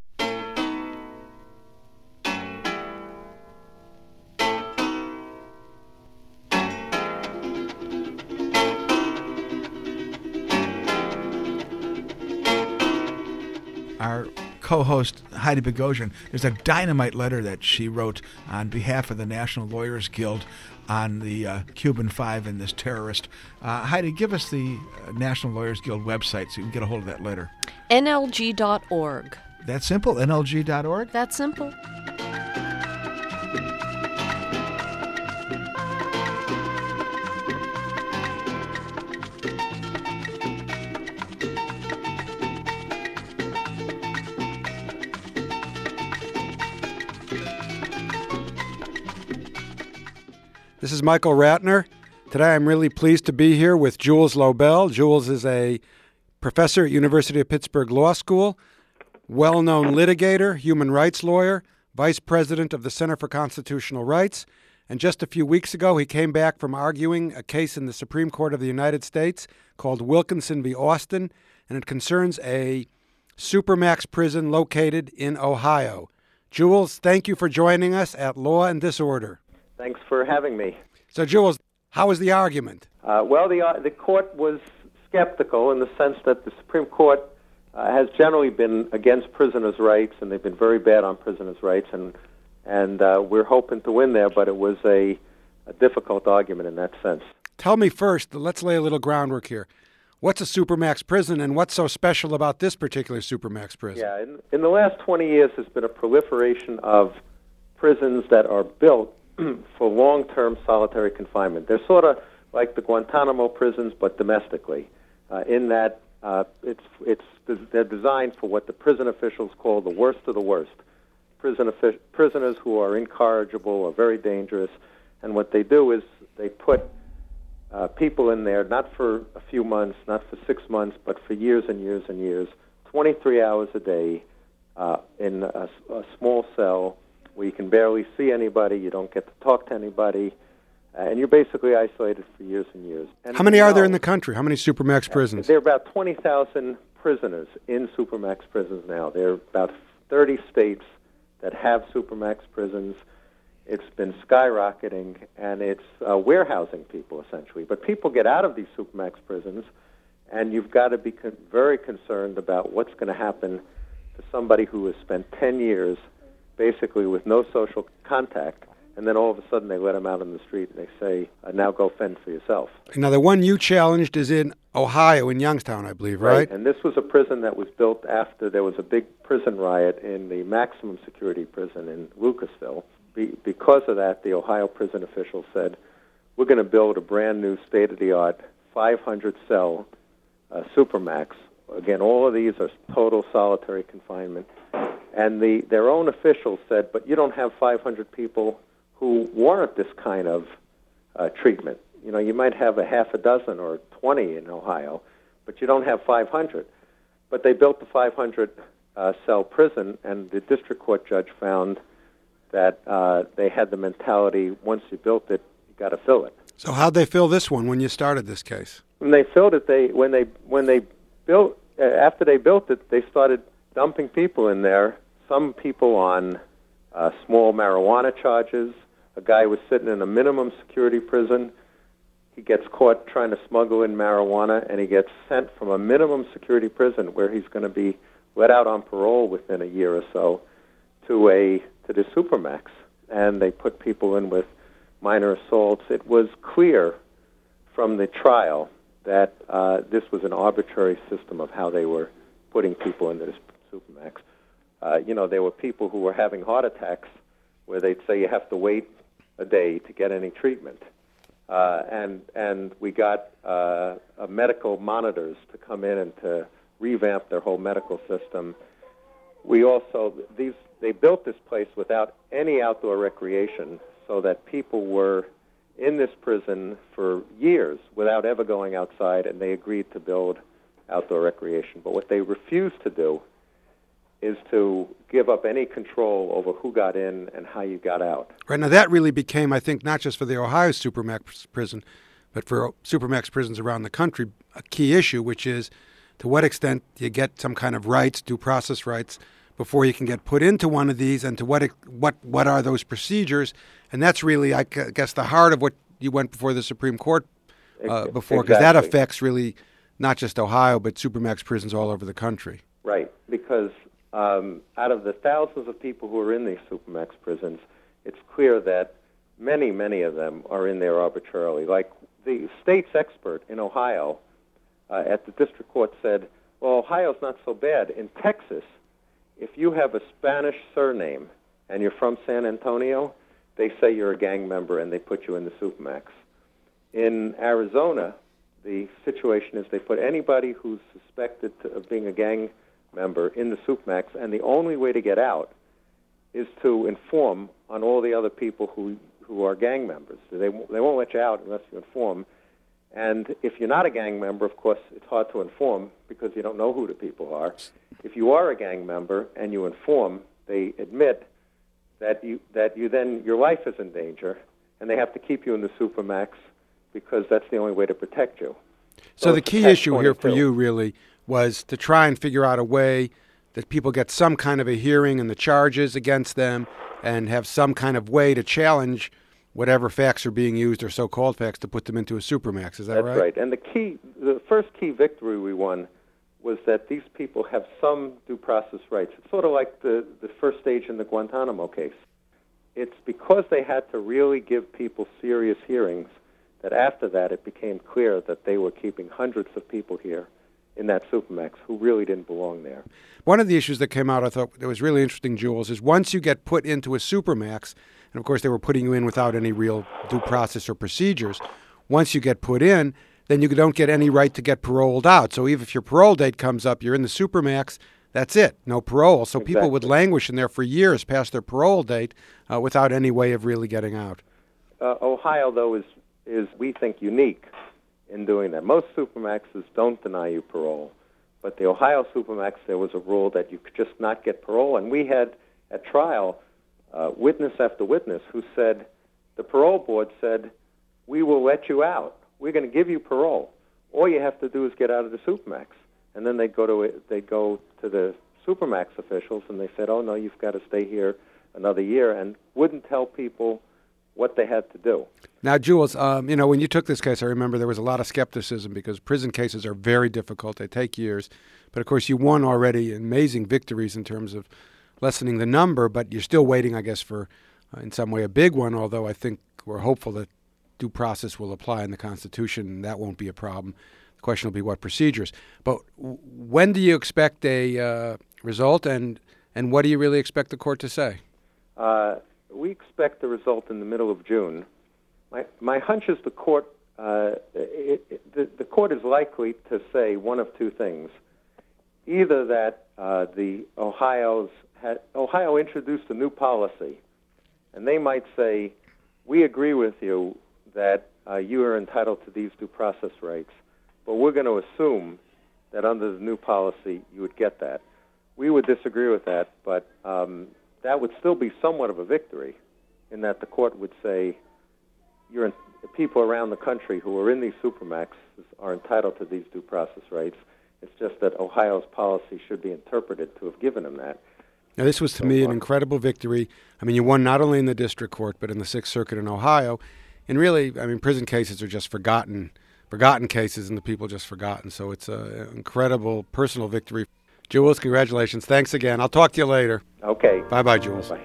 S3: Our co-host, Heidi Bogosian, there's a dynamite letter that she wrote on behalf of the National Lawyers Guild on the Cuban 5 and this terrorist. Heidi, give us the National Lawyers Guild website so you can get a hold of that letter.
S4: NLG.org.
S3: That simple? NLG.org?
S4: That simple.
S1: This is Michael Ratner. Today I'm really pleased to be here with Jules Lobel. Jules is a professor at University of Pittsburgh Law School, well-known litigator, human rights lawyer, vice president of the Center for Constitutional Rights, and just a few weeks ago he came back from arguing a case in the Supreme Court of the United States called Wilkinson v. Austin, and it concerns a supermax prison located in Ohio. Jules, thank you for joining us at Law and Disorder.
S11: Thanks for having me.
S1: So, Jules, how was the argument?
S11: Well, the court was skeptical in the sense that the Supreme Court has generally been against prisoners' rights, and they've been very bad on prisoners' rights, and we're hoping to win there, but it was a difficult argument in that sense.
S1: Tell me first, let's lay a little groundwork here. What's a supermax prison, and what's so special about this particular supermax prison?
S11: Yeah, in the last 20 years, there's been a proliferation of prisons that are built for long-term solitary confinement. They're sort of like the Guantanamo prisons, but domestically. in that they're designed for what the prison officials call the worst of the worst. Prisoners who are incorrigible or very dangerous, and what they do is they put people in there not for a few months, not for 6 months, but for years and years and years, 23 hours a day in a small cell where you can barely see anybody, you don't get to talk to anybody, and you're basically isolated for years and years. And
S1: how many are there in the country? How many Supermax prisons?
S11: There are about 20,000 prisoners in Supermax prisons now. There are about 30 states that have Supermax prisons. It's been skyrocketing, and it's warehousing people, essentially. But people get out of these Supermax prisons, and you've got to be very concerned about what's going to happen to somebody who has spent 10 years basically with no social contact, and then all of a sudden they let them out on the street and they say, now go fend for yourself.
S1: Now, the one you challenged is in Ohio, in Youngstown, I believe, right?
S11: And this was a prison that was built after there was a big prison riot in the maximum security prison in Lucasville. Because of that, the Ohio prison officials said, we're going to build a brand new state-of-the-art 500-cell Supermax. Again, all of these are total solitary confinement. And their own officials said, but you don't have 500 people who warrant this kind of treatment. You know, you might have a half a dozen or 20 in Ohio, but you don't have 500. But they built the 500-cell prison, and the district court judge found that they had the mentality, once you built it, you got to fill it.
S1: So how'd they fill this one when you started this case?
S11: When they filled it, after they built it, they started dumping people in there. Some people on small marijuana charges. A guy was sitting in a minimum security prison. He gets caught trying to smuggle in marijuana, and he gets sent from a minimum security prison where he's going to be let out on parole within a year or so to the Supermax. And they put people in with minor assaults. It was clear from the trial that this was an arbitrary system of how they were putting people into this Supermax. There were people who were having heart attacks where they'd say you have to wait a day to get any treatment. And we got medical monitors to come in and to revamp their whole medical system. We also, they built this place without any outdoor recreation so that people were in this prison for years without ever going outside, and they agreed to build outdoor recreation. But what they refused to do is to give up any control over who got in and how you got out.
S1: Right. Now, that really became, I think, not just for the Ohio Supermax prison, but for Supermax prisons around the country, a key issue, which is to what extent you get some kind of rights, due process rights, before you can get put into one of these, and to what are those procedures. And that's really, I guess, the heart of what you went before the Supreme Court before, because that affects really not just Ohio, but Supermax prisons all over the country.
S11: Right, because out of the thousands of people who are in these Supermax prisons, it's clear that many, many of them are in there arbitrarily. Like the state's expert in Ohio at the district court said, well, Ohio's not so bad. In Texas, if you have a Spanish surname and you're from San Antonio, they say you're a gang member and they put you in the Supermax. In Arizona, the situation is they put anybody who's suspected of being a gang member in the Supermax, and the only way to get out is to inform on all the other people who are gang members. They won't let you out unless you inform. And if you're not a gang member, of course, it's hard to inform because you don't know who the people are. If you are a gang member and you inform, they admit that your life is in danger, and they have to keep you in the Supermax because that's the only way to protect you.
S1: So the key issue here for you really was to try and figure out a way that people get some kind of a hearing in the charges against them and have some kind of way to challenge whatever facts are being used or so-called facts to put them into a Supermax. Is that right?
S11: That's right. And the first key victory we won was that these people have some due process rights. It's sort of like the first stage in the Guantanamo case. It's because they had to really give people serious hearings that after that it became clear that they were keeping hundreds of people here in that Supermax who really didn't belong there.
S1: One of the issues that came out, I thought that was really interesting, Jules, is once you get put into a Supermax, and of course they were putting you in without any real due process or procedures, once you get put in, then you don't get any right to get paroled out. So even if your parole date comes up, you're in the Supermax, that's it, no parole. So people would languish in there for years past their parole date without any way of really getting out.
S11: Ohio, though, is we think unique in doing that. Most Supermaxes don't deny you parole, but the Ohio Supermax, there was a rule that you could just not get parole, and we had at trial witness after witness who said, the parole board said, we will let you out. We're going to give you parole. All you have to do is get out of the Supermax. And then they'd go to the Supermax officials, and they said, oh, no, you've got to stay here another year, and wouldn't tell people what they had to do.
S1: Now, Jules, when you took this case, I remember there was a lot of skepticism because prison cases are very difficult. They take years. But, of course, you won already amazing victories in terms of lessening the number, but you're still waiting, I guess, for, in some way, a big one, although I think we're hopeful that due process will apply in the Constitution, and that won't be a problem. The question will be what procedures. But when do you expect a result, and what do you really expect the court to say?
S11: We expect the result in the middle of June. My hunch is the court the court is likely to say one of two things: either that Ohio introduced a new policy, and they might say, we agree with you that you are entitled to these due process rights, but we're going to assume that under the new policy you would get that. We would disagree with that, but that would still be somewhat of a victory in that the court would say people around the country who are in these Supermaxes are entitled to these due process rights. It's just that Ohio's policy should be interpreted to have given them that.
S1: Now, this was, to me, an incredible victory. I mean, you won not only in the district court, but in the Sixth Circuit in Ohio. And really, I mean, prison cases are just forgotten cases, and the people just forgotten. So it's an incredible personal victory. Jules, congratulations. Thanks again. I'll talk to you later.
S11: Okay.
S1: Bye-bye, Jules.
S11: Bye.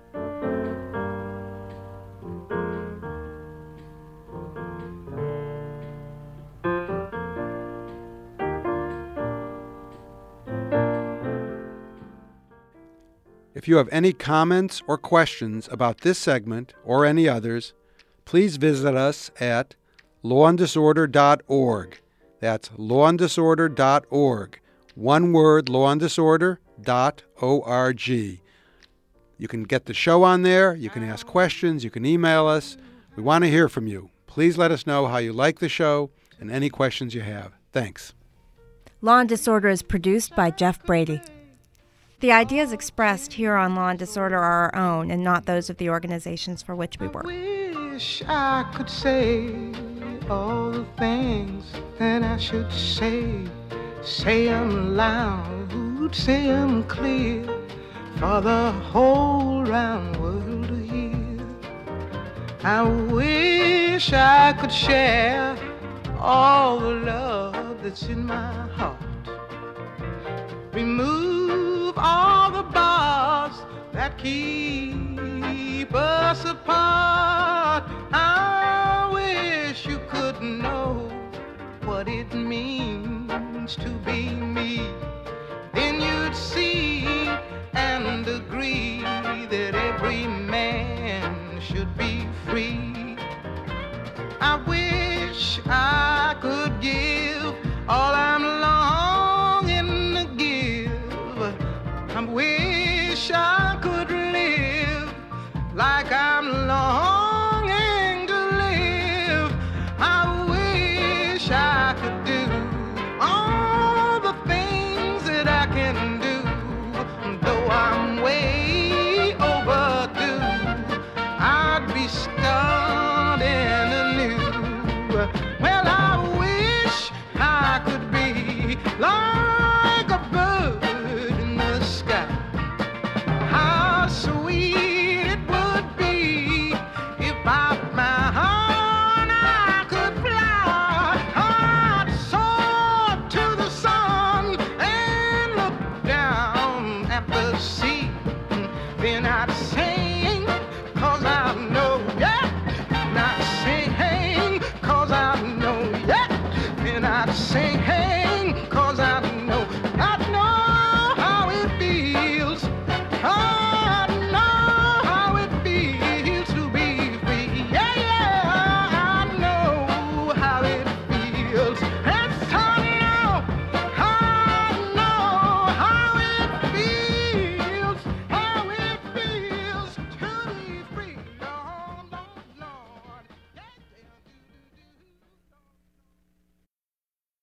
S1: If you have any comments or questions about this segment or any others, please visit us at lawanddisorder.org. That's lawanddisorder.org. One word, lawanddisorder.org. You can get the show on there. You can ask questions. You can email us. We want to hear from you. Please let us know how you like the show and any questions you have. Thanks.
S2: Law and Disorder is produced by Jeff Brady. The ideas expressed here on Law and Disorder are our own and not those of the organizations for which we work.
S12: I wish I could say all the things that I should say them loud, say them clear, for the whole round world to hear. I wish I could share all the love that's in my heart, remove all the bars that keep us apart. I wish you could know what it means to be me. Then you'd see and agree that every man should be free. I wish I could give all I'm longing to give. I wish I could live like I'm longing to live. I wish I could do all the things that I can do.